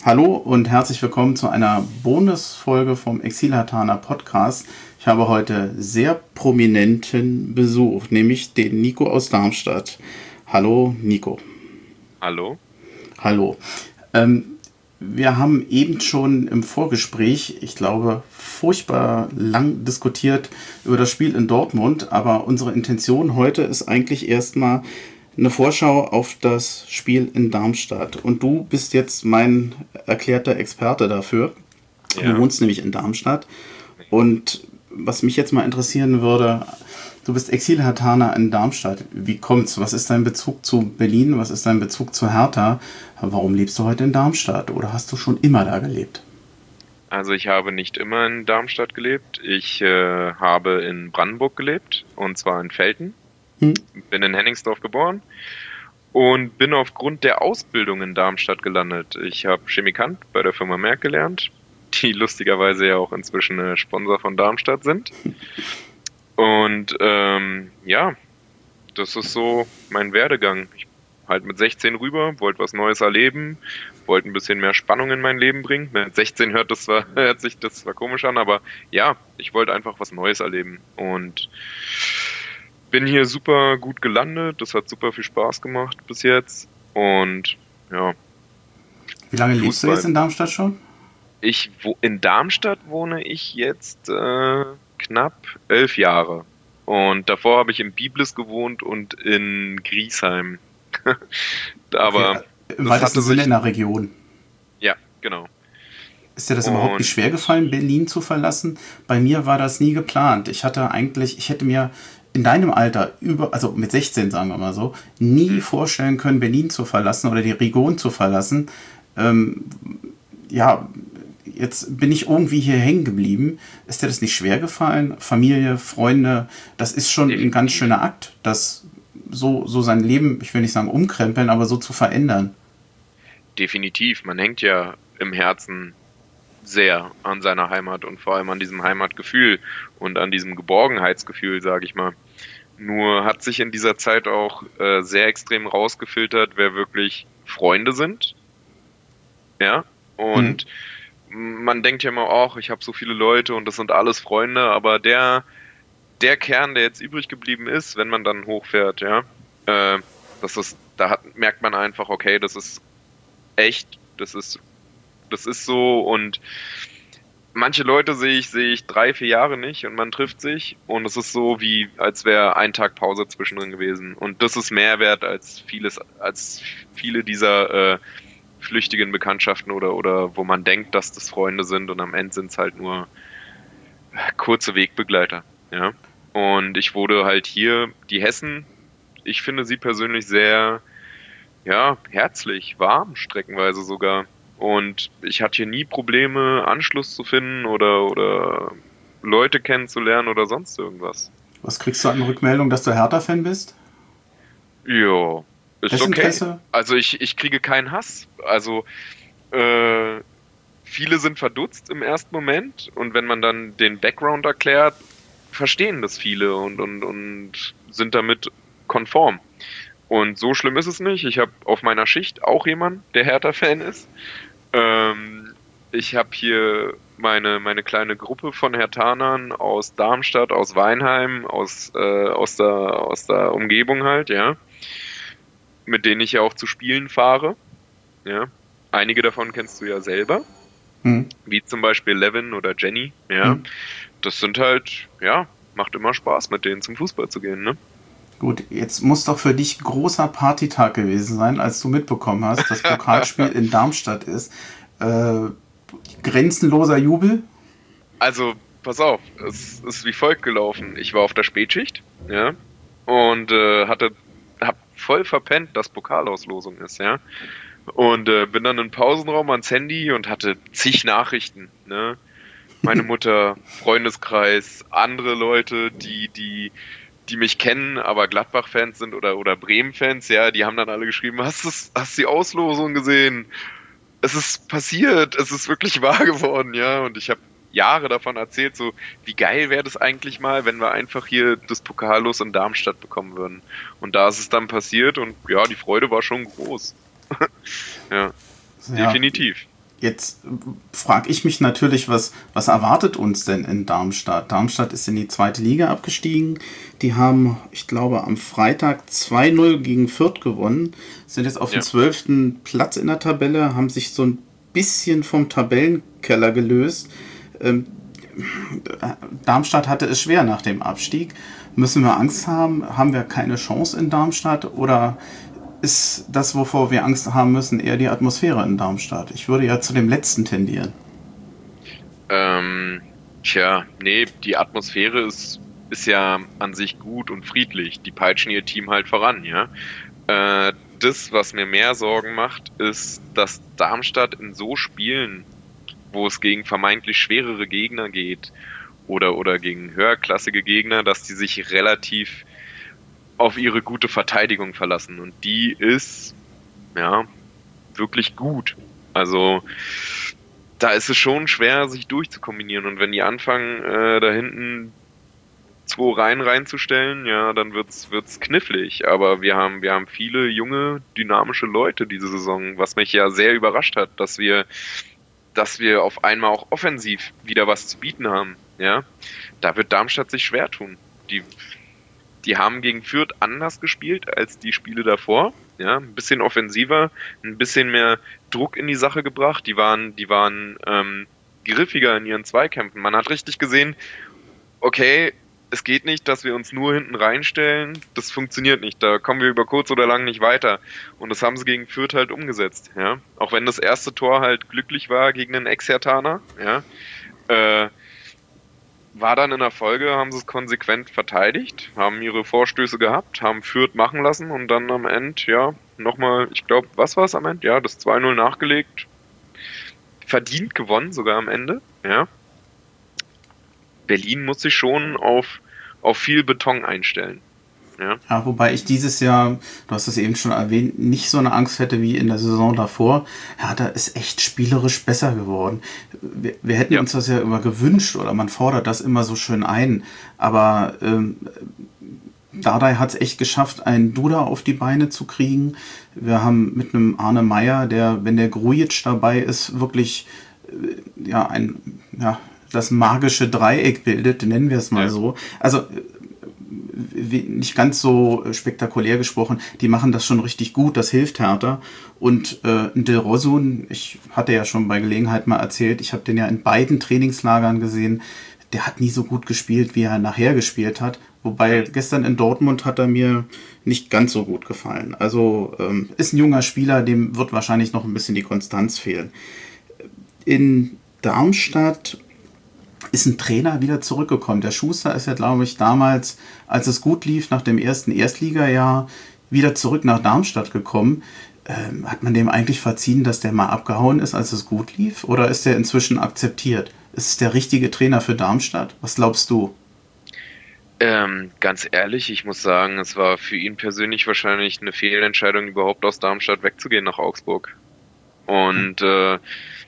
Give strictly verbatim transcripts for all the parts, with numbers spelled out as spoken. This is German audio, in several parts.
Hallo und herzlich willkommen zu einer Bonusfolge vom Exil-Hatana Podcast. Ich habe heute sehr prominenten Besuch, nämlich den Nico aus Darmstadt. Hallo Nico. Hallo. Hallo. Ähm, wir haben eben schon im Vorgespräch, ich glaube, furchtbar lang diskutiert über das Spiel in Dortmund, aber unsere Intention heute ist eigentlich erstmal eine Vorschau auf das Spiel in Darmstadt. Und du bist jetzt mein erklärter Experte dafür. Du Ja. wohnst nämlich in Darmstadt. Und was mich jetzt mal interessieren würde, du bist Exil-Herthaner in Darmstadt. Wie kommt's? Was ist dein Bezug zu Berlin? Was ist dein Bezug zu Hertha? Warum lebst du heute in Darmstadt? Oder hast du schon immer da gelebt? Also ich habe nicht immer in Darmstadt gelebt. Ich äh, habe in Brandenburg gelebt, und zwar in Velten. Hm? Bin in Hennigsdorf geboren und bin aufgrund der Ausbildung in Darmstadt gelandet. Ich habe Chemikant bei der Firma Merck gelernt, die lustigerweise ja auch inzwischen äh, Sponsor von Darmstadt sind. Und ähm, ja, das ist so mein Werdegang. Ich halt mit sechzehn rüber, wollte was Neues erleben, wollte ein bisschen mehr Spannung in mein Leben bringen. Mit sechzehn hört das zwar, hört sich das zwar komisch an, aber ja, ich wollte einfach was Neues erleben und bin hier super gut gelandet. Das hat super viel Spaß gemacht bis jetzt. Und ja, Wie lange lebst du Fußball. jetzt in Darmstadt schon? Ich, wo, in Darmstadt wohne ich jetzt äh, knapp elf Jahre. Und davor habe ich in Biblis gewohnt und in Griesheim. Okay, Aber im das weitesten hatte Sinne sich, in der Region. ja, genau. Ist dir das überhaupt nicht Und schwer gefallen, Berlin zu verlassen? Bei mir war das nie geplant. Ich hatte eigentlich, ich hätte mir in deinem Alter, über, also mit sechzehn sagen wir mal so, nie hm, vorstellen können, Berlin zu verlassen oder die Region zu verlassen. Ähm, ja, jetzt bin ich irgendwie hier hängen geblieben. Ist dir das nicht schwer gefallen? Familie, Freunde, das ist schon ein ganz definitiv. schöner Akt, das so, so sein Leben, ich will nicht sagen umkrempeln, aber so zu verändern. Definitiv. Man hängt ja im Herzen sehr an seiner Heimat und vor allem an diesem Heimatgefühl und an diesem Geborgenheitsgefühl, sage ich mal. Nur hat sich in dieser Zeit auch äh, sehr extrem rausgefiltert, wer wirklich Freunde sind, ja. Hm. Und man denkt ja immer, ach, ich habe so viele Leute und das sind alles Freunde, aber der, der Kern, der jetzt übrig geblieben ist, wenn man dann hochfährt, ja, äh, das ist, da hat, merkt man einfach, okay, das ist echt, das ist, das ist so und manche Leute sehe ich, sehe ich drei, vier Jahre nicht und man trifft sich und es ist so wie, als wäre ein Tag Pause zwischendrin gewesen. Und das ist mehr wert als vieles, als viele dieser äh, flüchtigen Bekanntschaften oder, oder wo man denkt, dass das Freunde sind und am Ende sind es halt nur kurze Wegbegleiter. Ja. Und ich wurde halt hier, die Hessen, ich finde sie persönlich sehr, ja, herzlich, warm, streckenweise sogar. Und ich hatte hier nie Probleme, Anschluss zu finden oder, oder Leute kennenzulernen oder sonst irgendwas. Was kriegst du an Rückmeldung, dass du Hertha-Fan bist? Ja, ist okay. Desinteresse? Also ich, ich kriege keinen Hass. Also äh, viele sind verdutzt im ersten Moment und wenn man dann den Background erklärt, verstehen das viele und, und, und sind damit konform. Und so schlimm ist es nicht. Ich habe auf meiner Schicht auch jemanden, der Hertha-Fan ist. Ähm, ich habe hier meine, meine kleine Gruppe von Herthanern aus Darmstadt, aus Weinheim, aus, äh, aus der, aus der Umgebung halt, ja, mit denen ich ja auch zu Spielen fahre, ja. Einige davon kennst du ja selber, Hm. wie zum Beispiel Levin oder Jenny, Hm. ja. Das sind halt, ja, macht immer Spaß, mit denen zum Fußball zu gehen, ne? Gut, jetzt muss doch für dich großer Partytag gewesen sein, als du mitbekommen hast, dass Pokalspiel in Darmstadt ist. Äh, grenzenloser Jubel? Also, pass auf, es ist wie folgt gelaufen. Ich war auf der Spätschicht, ja, und äh, hatte, hab voll verpennt, dass Pokalauslosung ist, ja. Und äh, bin dann im Pausenraum ans Handy und hatte zig Nachrichten, ne? Meine Mutter, Freundeskreis, andere Leute, die, die, die mich kennen, aber Gladbach-Fans sind oder, oder Bremen-Fans, ja, die haben dann alle geschrieben, hast du hast die Auslosung gesehen? Es ist passiert, es ist wirklich wahr geworden, ja. Und ich habe Jahre davon erzählt, so wie geil wäre das eigentlich mal, wenn wir einfach hier das Pokallos in Darmstadt bekommen würden. Und da ist es dann passiert und ja, die Freude war schon groß. Ja, Ja, definitiv. Jetzt frage ich mich natürlich, was, was erwartet uns denn in Darmstadt? Darmstadt ist in die zweite Liga abgestiegen. Die haben, ich glaube, am Freitag zwei null gegen Fürth gewonnen, sind jetzt auf Ja. dem zwölften Platz in der Tabelle, haben sich so ein bisschen vom Tabellenkeller gelöst. Ähm, Darmstadt hatte es schwer nach dem Abstieg. Müssen wir Angst haben? Haben wir keine Chance in Darmstadt? Oder ist das, wovor wir Angst haben müssen, eher die Atmosphäre in Darmstadt? Ich würde ja zu dem letzten tendieren. Ähm, tja, nee, die Atmosphäre ist, ist ja an sich gut und friedlich. Die peitschen ihr Team halt voran, ja. Äh, das, was mir mehr Sorgen macht, ist, dass Darmstadt in so Spielen, wo es gegen vermeintlich schwerere Gegner geht oder, oder gegen höherklassige Gegner, dass die sich relativ auf ihre gute Verteidigung verlassen. Und die ist, ja, wirklich gut. Also, da ist es schon schwer, sich durchzukombinieren. Und wenn die anfangen, äh, da hinten zwei Reihen reinzustellen, ja, dann wird's, wird's knifflig. Aber wir haben, wir haben viele junge, dynamische Leute diese Saison, was mich ja sehr überrascht hat, dass wir, dass wir auf einmal auch offensiv wieder was zu bieten haben, ja. Da wird Darmstadt sich schwer tun. Die, die haben gegen Fürth anders gespielt als die Spiele davor, ja, ein bisschen offensiver, ein bisschen mehr Druck in die Sache gebracht. Die waren, die waren ähm, griffiger in ihren Zweikämpfen. Man hat richtig gesehen, okay, es geht nicht, dass wir uns nur hinten reinstellen. Das funktioniert nicht. Da kommen wir über kurz oder lang nicht weiter. Und das haben sie gegen Fürth halt umgesetzt. Ja, auch wenn das erste Tor halt glücklich war gegen einen Ex-Herthaner. Ja, äh, war dann in der Folge, haben sie es konsequent verteidigt, haben ihre Vorstöße gehabt, haben Fürth machen lassen und dann am Ende, ja, nochmal, ich glaube, was war es am Ende? Ja, das zwei null nachgelegt. Verdient gewonnen sogar am Ende. Ja. Berlin muss sich schon auf, auf viel Beton einstellen. Ja. Ja, wobei ich dieses Jahr, du hast es eben schon erwähnt, nicht so eine Angst hätte wie in der Saison davor. Hertha ist echt spielerisch besser geworden. Wir, wir hätten Ja. uns das ja immer gewünscht oder man fordert das immer so schön ein. Aber ähm, Dardai hat es echt geschafft, einen Duda auf die Beine zu kriegen. Wir haben mit einem Arne Meyer, der, wenn der Grujic dabei ist, wirklich äh, ja, ein, ja, das magische Dreieck bildet, nennen wir es mal Ja. so. Also wie, nicht ganz so spektakulär gesprochen, die machen das schon richtig gut, das hilft Hertha. Und äh, Del Rosun, ich hatte ja schon bei Gelegenheit mal erzählt, ich habe den ja in beiden Trainingslagern gesehen, der hat nie so gut gespielt, wie er nachher gespielt hat. Wobei gestern in Dortmund hat er mir nicht ganz so gut gefallen. Also ähm, ist ein junger Spieler, dem wird wahrscheinlich noch ein bisschen die Konstanz fehlen. In Darmstadt ist ein Trainer wieder zurückgekommen. Der Schuster ist ja, glaube ich, damals, als es gut lief, nach dem ersten Erstligajahr, wieder zurück nach Darmstadt gekommen. Ähm, hat man dem eigentlich verziehen, dass der mal abgehauen ist, als es gut lief? Oder ist der inzwischen akzeptiert? Ist es der richtige Trainer für Darmstadt? Was glaubst du? Ähm, ganz ehrlich, ich muss sagen, es war für ihn persönlich wahrscheinlich eine Fehlentscheidung, überhaupt aus Darmstadt wegzugehen nach Augsburg. Und äh,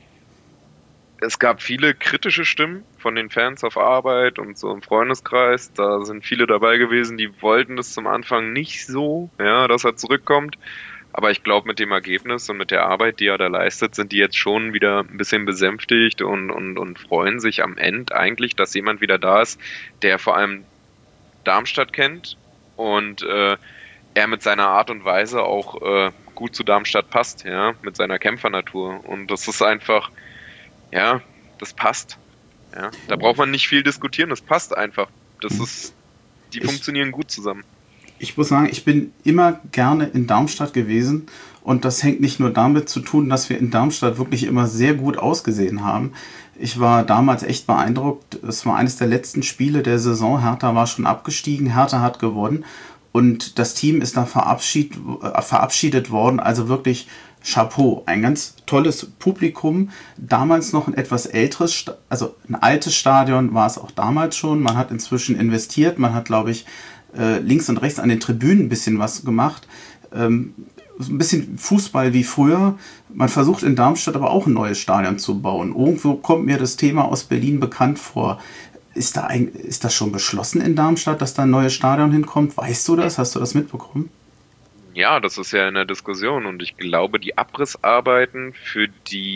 es gab viele kritische Stimmen von den Fans auf Arbeit und so im Freundeskreis. Da sind viele dabei gewesen, die wollten das zum Anfang nicht so, ja, dass er zurückkommt. Aber ich glaube, mit dem Ergebnis und mit der Arbeit, die er da leistet, sind die jetzt schon wieder ein bisschen besänftigt und, und, und freuen sich am Ende eigentlich, dass jemand wieder da ist, der vor allem Darmstadt kennt und äh, er mit seiner Art und Weise auch äh, gut zu Darmstadt passt, ja, mit seiner Kämpfernatur. Und das ist einfach, ja, das passt. Ja. Da braucht man nicht viel diskutieren, das passt einfach. Das ist, die Ich- funktionieren gut zusammen. Ich muss sagen, ich bin immer gerne in Darmstadt gewesen und das hängt nicht nur damit zu tun, dass wir in Darmstadt wirklich immer sehr gut ausgesehen haben. Ich war damals echt beeindruckt. Es war eines der letzten Spiele der Saison. Hertha war schon abgestiegen, Hertha hat gewonnen und das Team ist da verabschied, äh, verabschiedet worden. Also wirklich Chapeau. Ein ganz tolles Publikum. Damals noch ein etwas älteres, Sta- also ein altes Stadion war es auch damals schon. Man hat inzwischen investiert. Man hat, glaube ich, äh, links und rechts an den Tribünen ein bisschen was gemacht. Ähm, so ein bisschen Fußball wie früher. Man versucht in Darmstadt aber auch ein neues Stadion zu bauen. Irgendwo kommt mir das Thema aus Berlin bekannt vor. Ist, da ein, ist das schon beschlossen in Darmstadt, dass da ein neues Stadion hinkommt? Weißt du das? Hast du das mitbekommen? Ja, das ist ja in der Diskussion und ich glaube, die Abrissarbeiten für die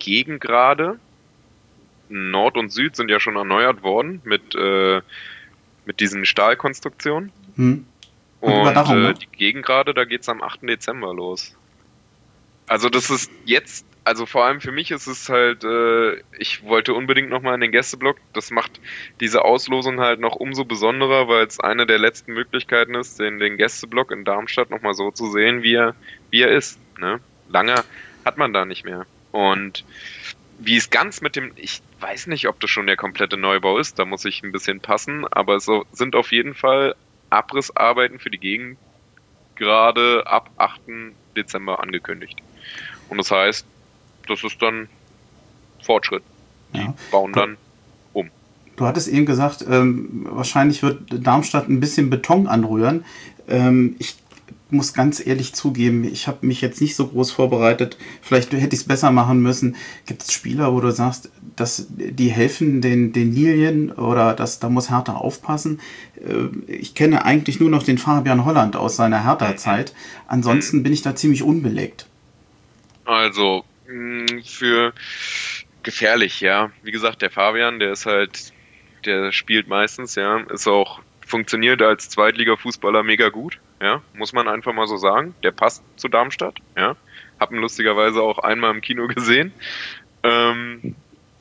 Gegengrade, Nord und Süd sind ja schon erneuert worden mit, äh, mit diesen Stahlkonstruktionen. Hm. Und, Und Überdachung, äh, ne? die Gegengrade, da geht's am achten Dezember los. Also das ist jetzt, also vor allem für mich ist es halt, äh, ich wollte unbedingt nochmal in den Gästeblock. Das macht diese Auslosung halt noch umso besonderer, weil es eine der letzten Möglichkeiten ist, den, den Gästeblock in Darmstadt nochmal so zu sehen, wie er, wie er ist. Ne? Lange hat man da nicht mehr. Und wie es ganz mit dem, ich weiß nicht, ob das schon der komplette Neubau ist, da muss ich ein bisschen passen, aber es so, sind auf jeden Fall Abrissarbeiten für die Gegend gerade ab achten Dezember angekündigt. Und das heißt, das ist dann Fortschritt. Die Ja. bauen dann um. Du hattest eben gesagt, ähm, wahrscheinlich wird Darmstadt ein bisschen Beton anrühren. Ähm, ich muss ganz ehrlich zugeben, ich habe mich jetzt nicht so groß vorbereitet. Vielleicht hätte ich es besser machen müssen. Gibt es Spieler, wo du sagst, dass die helfen den, den Lilien oder dass, da muss Hertha aufpassen? Äh, ich kenne eigentlich nur noch den Fabian Holland aus seiner Hertha-Zeit. Ansonsten Mhm. bin ich da ziemlich unbelegt. Also, mh, für gefährlich, ja. Wie gesagt, der Fabian, der ist halt, der spielt meistens, ja, ist auch, funktioniert als Zweitliga-Fußballer mega gut, ja, muss man einfach mal so sagen. Der passt zu Darmstadt, ja. Hab ihn lustigerweise auch einmal im Kino gesehen. Ähm,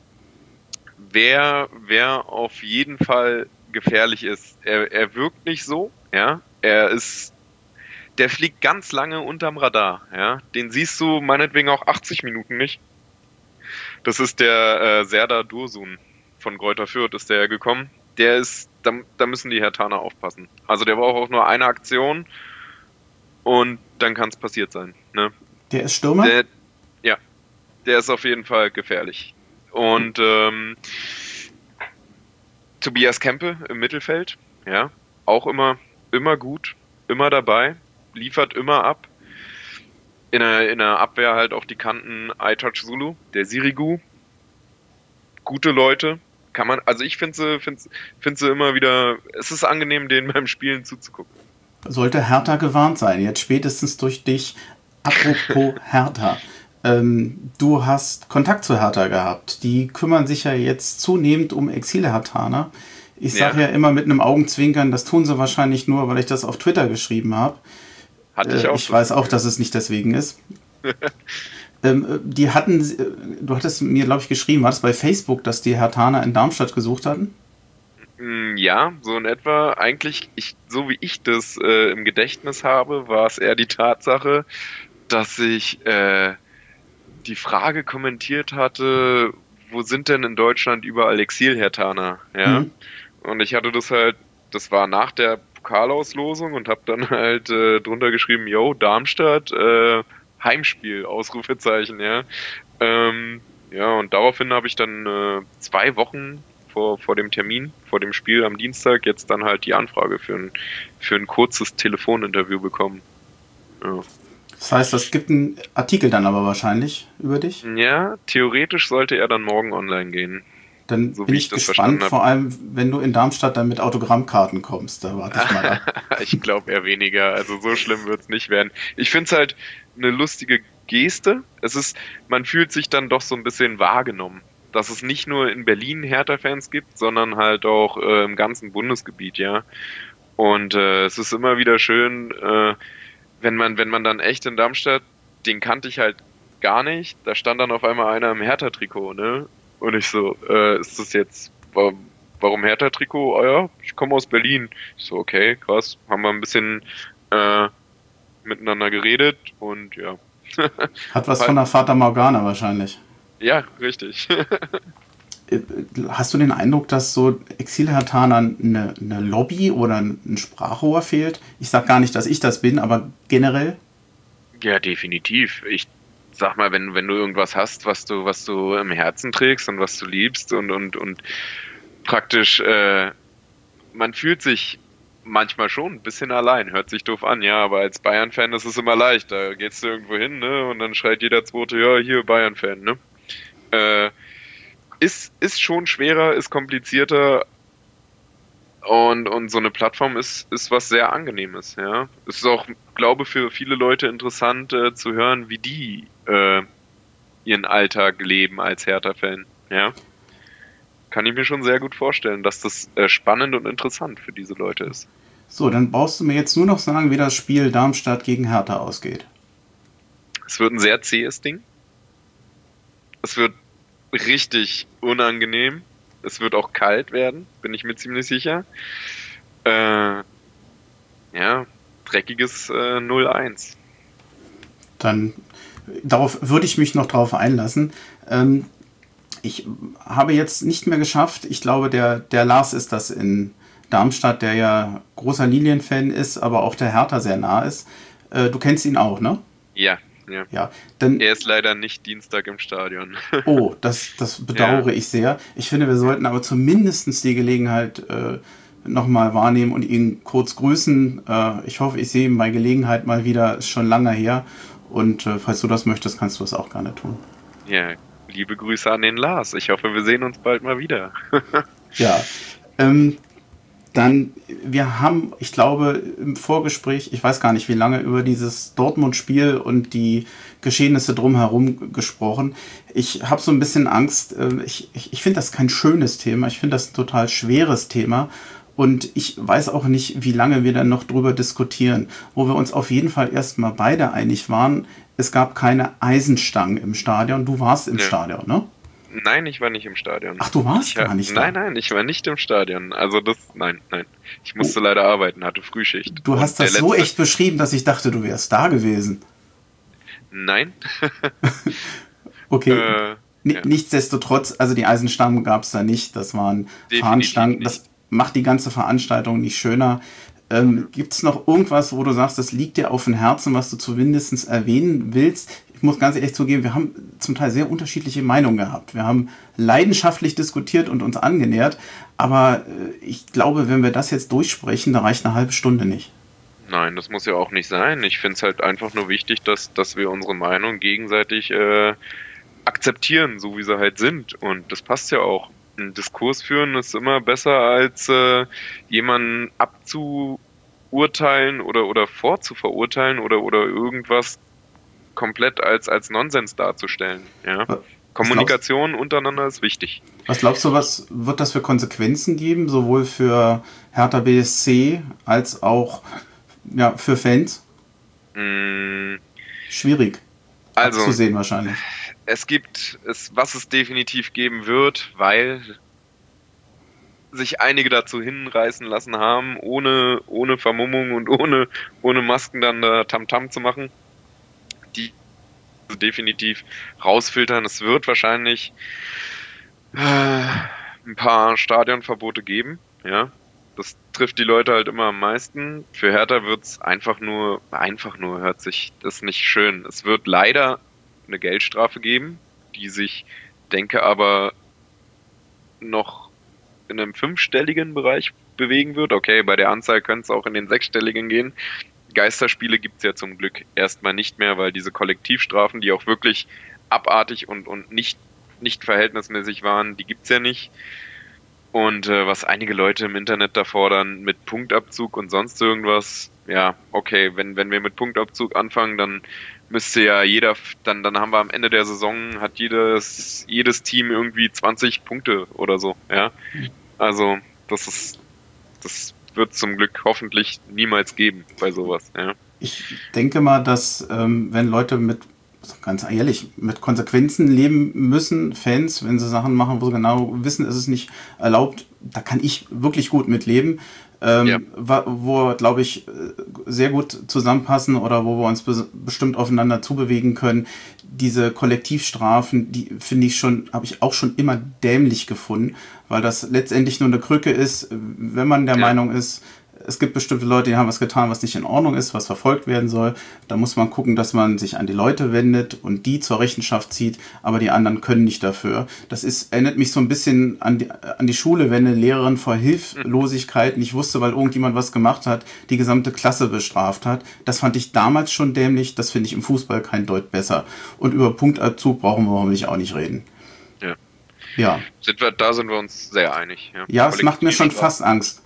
wer, wer auf jeden Fall gefährlich ist, er, er wirkt nicht so, ja. Er ist, der fliegt ganz lange unterm Radar, ja. Den siehst du meinetwegen auch achtzig Minuten nicht. Das ist der äh, Serdar Dursun von Greuther Fürth, ist der ja gekommen. Der ist, da, da müssen die Herthaner aufpassen. Also der braucht auch nur eine Aktion und dann kann es passiert sein. Ne? Der ist Stürmer? Der, ja, der ist auf jeden Fall gefährlich. Und ähm, Tobias Kempe im Mittelfeld, ja, auch immer, immer gut, immer dabei, liefert immer ab. In der, in der Abwehr halt auch die Kanten iTouch Zulu, der Sirigu. Gute Leute. Kann man, also ich finde sie, finde find sie immer wieder, es ist angenehm, denen beim Spielen zuzugucken. Sollte Hertha gewarnt sein, jetzt spätestens durch dich. Apropos Hertha. Ähm, du hast Kontakt zu Hertha gehabt. Die kümmern sich ja jetzt zunehmend um Exil-Herthaner. Ich sage ja. Ja. ja immer mit einem Augenzwinkern, das tun sie wahrscheinlich nur, weil ich das auf Twitter geschrieben habe. Hatte ich Äh, auch. ich weiß auch, dass es nicht deswegen ist. ähm, die hatten, äh, du hattest mir, glaube ich, geschrieben, war das bei Facebook, dass die Herthaner in Darmstadt gesucht hatten? Ja, so in etwa. Eigentlich, ich, so wie ich das äh, im Gedächtnis habe, war es eher die Tatsache, dass ich äh, die Frage kommentiert hatte, wo sind denn in Deutschland überall Exil-Herthaner? Ja. Mhm. Und ich hatte das halt, das war nach der Pokalauslosung und habe dann halt äh, drunter geschrieben, yo, Darmstadt, äh, Heimspiel, Ausrufezeichen, ja. Ähm, ja, und daraufhin habe ich dann äh, zwei Wochen vor, vor dem Termin, vor dem Spiel am Dienstag, jetzt dann halt die Anfrage für ein, für ein kurzes Telefoninterview bekommen. Ja. Das heißt, es gibt einen Artikel dann aber wahrscheinlich über dich? Ja, theoretisch sollte er dann morgen online gehen. Dann So bin wie ich ich das gespannt, verstanden vor allem, wenn du in Darmstadt dann mit Autogrammkarten kommst. Da warte ich mal ab. Ich glaube eher weniger. Also so schlimm wird es nicht werden. Ich finde es halt eine lustige Geste. Es ist, man fühlt sich dann doch so ein bisschen wahrgenommen. Dass es nicht nur in Berlin Hertha-Fans gibt, sondern halt auch äh, im ganzen Bundesgebiet, ja. Und äh, es ist immer wieder schön, äh, wenn man, wenn man dann echt in Darmstadt, den kannte ich halt gar nicht, da stand dann auf einmal einer im Hertha-Trikot, ne? Und ich so, äh, ist das jetzt, wa- warum Hertha-Trikot? Ah ja, ich komme aus Berlin. Ich so, okay, krass. Haben wir ein bisschen äh, miteinander geredet und ja. Hat was von der Fata Morgana wahrscheinlich. Ja, richtig. Äh, Hast du den Eindruck, dass so Exil-Herthanern eine, eine Lobby oder ein Sprachrohr fehlt? Ich sag gar nicht, dass ich das bin, aber generell? Ja, definitiv. Ich sag mal, wenn, wenn du irgendwas hast, was du, was du im Herzen trägst und was du liebst und, und, und praktisch, äh, man fühlt sich manchmal schon ein bisschen allein, hört sich doof an, ja, aber als Bayern-Fan ist es immer leicht. Da gehst du irgendwo hin, ne, und dann schreit jeder Zweite, ja, hier Bayern-Fan, ne. Äh, ist, ist schon schwerer, ist komplizierter und, und so eine Plattform ist, ist was sehr Angenehmes, ja. Es ist auch, glaube für viele Leute interessant äh, zu hören, wie die äh, ihren Alltag leben als Hertha-Fan. Ja, kann ich mir schon sehr gut vorstellen, dass das äh, spannend und interessant für diese Leute ist. So, dann brauchst du mir jetzt nur noch sagen, wie das Spiel Darmstadt gegen Hertha ausgeht. Es wird ein sehr zähes Ding. Es wird richtig unangenehm. Es wird auch kalt werden, bin ich mir ziemlich sicher. Äh, ja, dreckiges äh, null eins. Dann, darauf würde ich mich noch drauf einlassen. Ähm, ich habe jetzt nicht mehr geschafft, ich glaube, der, der Lars ist das in Darmstadt, der ja großer Lilienfan ist, aber auch der Hertha sehr nah ist. Äh, du kennst ihn auch, ne? Ja, ja. Ja, dann, Er ist leider nicht Dienstag im Stadion. oh, das, das bedauere Ja. ich sehr. Ich finde, wir sollten aber zumindest die Gelegenheit äh, nochmal wahrnehmen und ihn kurz grüßen. Äh, ich hoffe, ich sehe ihn bei Gelegenheit mal wieder. Ist schon lange her. Und äh, falls du das möchtest, kannst du das auch gerne tun. Ja, liebe Grüße an den Lars. Ich hoffe, wir sehen uns bald mal wieder. Ja, ähm, dann, wir haben, ich glaube, im Vorgespräch, ich weiß gar nicht wie lange, über dieses Dortmund-Spiel und die Geschehnisse drumherum gesprochen. Ich habe so ein bisschen Angst, äh, ich, ich, ich finde das kein schönes Thema, ich finde das ein total schweres Thema und ich weiß auch nicht, wie lange wir dann noch drüber diskutieren. Wo wir uns auf jeden Fall erstmal beide einig waren, es gab keine Eisenstangen im Stadion. Du warst im Ja. Stadion, ne? Nein, ich war nicht im Stadion. Ach, du warst Ich, gar nicht nein, da. nein, ich war nicht im Stadion. Also das, nein, nein. Ich musste oh. leider arbeiten, hatte Frühschicht. Du hast Und das der so letzte- echt beschrieben, dass ich dachte, du wärst da gewesen. Nein. Okay. Äh, Ni- ja. Nichtsdestotrotz, also die Eisenstangen gab es da nicht. Das waren Definitiv Fahnenstangen. nicht. Das macht die ganze Veranstaltung nicht schöner. Ähm, Gibt es noch irgendwas, wo du sagst, das liegt dir auf dem Herzen, was du zumindest erwähnen willst? Ich muss ganz ehrlich zugeben, wir haben zum Teil sehr unterschiedliche Meinungen gehabt. Wir haben leidenschaftlich diskutiert und uns angenähert. Aber äh, ich glaube, wenn wir das jetzt durchsprechen, da reicht eine halbe Stunde nicht. Nein, das muss ja auch nicht sein. Ich finde es halt einfach nur wichtig, dass, dass wir unsere Meinung gegenseitig äh, akzeptieren, so wie sie halt sind. Und das passt ja auch. Ein Diskurs führen ist immer besser, als äh, jemanden abzuurteilen oder, oder vorzuverurteilen oder, oder irgendwas komplett als, als Nonsens darzustellen. Ja? Was Kommunikation untereinander ist wichtig. Was glaubst du, was wird das für Konsequenzen geben, sowohl für Hertha B S C als auch ja, für Fans? Mm, Schwierig Also, abzusehen wahrscheinlich. es gibt, es, was es definitiv geben wird, weil sich einige dazu hinreißen lassen haben, ohne, ohne Vermummung und ohne, ohne Masken dann da Tamtam zu machen, die definitiv rausfiltern. Es wird wahrscheinlich äh, ein paar Stadionverbote geben, ja. Das trifft die Leute halt immer am meisten. Für Hertha wird's einfach nur, einfach nur hört sich das nicht schön. Es wird leider eine Geldstrafe geben, die sich, denke aber, noch in einem fünfstelligen Bereich bewegen wird. Okay, bei der Anzahl könnte es auch in den sechsstelligen gehen. Geisterspiele gibt's ja zum Glück erstmal nicht mehr, weil diese Kollektivstrafen, die auch wirklich abartig und, und nicht, nicht verhältnismäßig waren, die gibt's ja nicht. Und äh, was einige Leute im Internet da fordern mit Punktabzug und sonst irgendwas, ja, okay, wenn, wenn wir mit Punktabzug anfangen, dann müsste ja jeder, dann, dann haben wir am Ende der Saison, hat jedes, jedes Team irgendwie zwanzig Punkte oder so, ja. Also, das ist, das wird zum Glück hoffentlich niemals geben bei sowas, ja. Ich denke mal, dass ähm, wenn Leute mit, ganz ehrlich, mit Konsequenzen leben müssen, Fans, wenn sie Sachen machen, wo sie genau wissen, es ist nicht erlaubt, da kann ich wirklich gut mitleben. Ähm, Ja. wa- wo, glaube ich, äh, sehr gut zusammenpassen oder wo wir uns bes- bestimmt aufeinander zubewegen können. Diese Kollektivstrafen, die finde ich schon, habe ich auch schon immer dämlich gefunden, weil das letztendlich nur eine Krücke ist, wenn man der Ja. Meinung ist, es gibt bestimmte Leute, die haben was getan, was nicht in Ordnung ist, was verfolgt werden soll. Da muss man gucken, dass man sich an die Leute wendet und die zur Rechenschaft zieht, aber die anderen können nicht dafür. Das ist, erinnert mich so ein bisschen an die, an die Schule, wenn eine Lehrerin vor Hilflosigkeit nicht wusste, weil irgendjemand was gemacht hat, die gesamte Klasse bestraft hat. Das fand ich damals schon dämlich, das finde ich im Fußball kein Deut besser. Und über Punktabzug brauchen wir hoffentlich auch nicht reden. Ja. Ja, Sind wir, da sind wir uns sehr einig. Ja, ja, es macht mir schon Kollektivstrafen. fast Angst.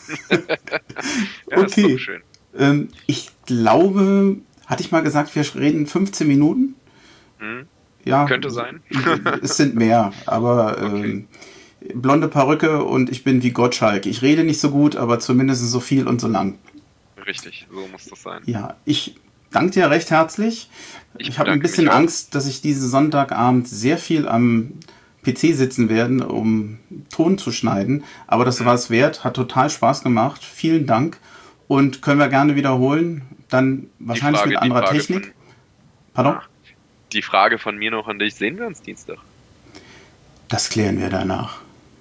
Ja, ist Okay. doch schön. Ähm, ich glaube, hatte ich mal gesagt, wir reden fünfzehn Minuten? Hm? ja. Könnte sein. Es sind mehr, aber Okay. ähm, blonde Perücke und ich bin wie Gottschalk. Ich rede nicht so gut, aber zumindest so viel und so lang. Richtig, so muss das sein. Ja, ich danke dir recht herzlich. Ich Ich habe ein bedanke bisschen mich auch. Angst, dass ich diesen Sonntagabend sehr viel am P C sitzen werde, um Ton zu schneiden. Aber das Mhm. war es wert, hat total Spaß gemacht. Vielen Dank und können wir gerne wiederholen. Dann wahrscheinlich Frage- mit die anderer Frage Technik. von- Pardon? Ah. Die Frage von mir noch an dich, sehen wir uns Dienstag? Das klären wir danach.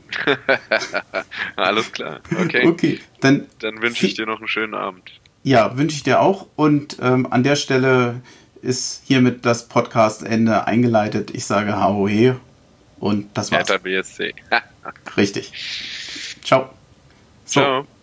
Alles klar, okay. Okay, dann Dann wünsche ich dir noch einen schönen Abend. ja, wünsche ich dir auch. Und ähm, an der Stelle ist hiermit das Podcast-Ende eingeleitet. Ich sage H O E und das war's. Hertha B S C. Richtig. Ciao. So, Ciao.